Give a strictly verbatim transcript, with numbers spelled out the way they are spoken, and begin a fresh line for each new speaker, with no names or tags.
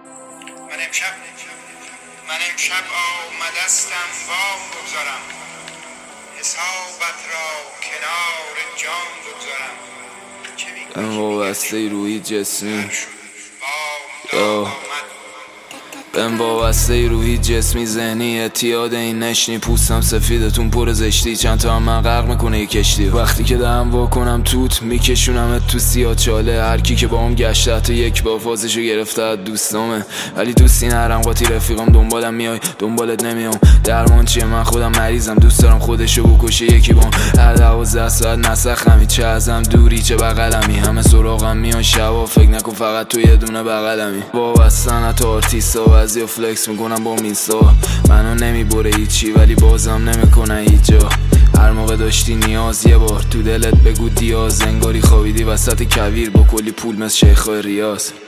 من امشب من امشب آمدستم وام بگذارم، حسابت را کنار جان بگذارم.
من وابسته روحی جسمی من وابسته روحی جسمی ذهنی اعتیاد این نشنی. پوستم سفیدتون پر زشتی، چند تا هم من غرق میکنه یه کشتی. وقتی که دارم واکنم توت میکشونمت تو سیاه چاله. هر کی که با هم گشته حتی یک با فازشو گرفته از دوستامه، ولی دوستی نرم قاطی رفیقم. دنبالم میای دنبالت نمیام، درمان چیه من خودم مریضم. دوست دارم خودشو بکشه یکی بام. هر دوازده ساعت نسخمی، چه ازم دوری چه بغلمی. همه سراغم میان شبا، فکر نکن فقط تو یه دونه بغلمی. وابستن تا آرتیستا، بعضیا فلکس میکنم با میسا. منو نمیبره هیچی ولی بازم نمیکنه هیچ جا. هر موقع داشتی نیاز یه بار تو دلت بگو دیاز. انگاری خوابیدی وسط کویر با کلی پول مثل شیخای ریاض.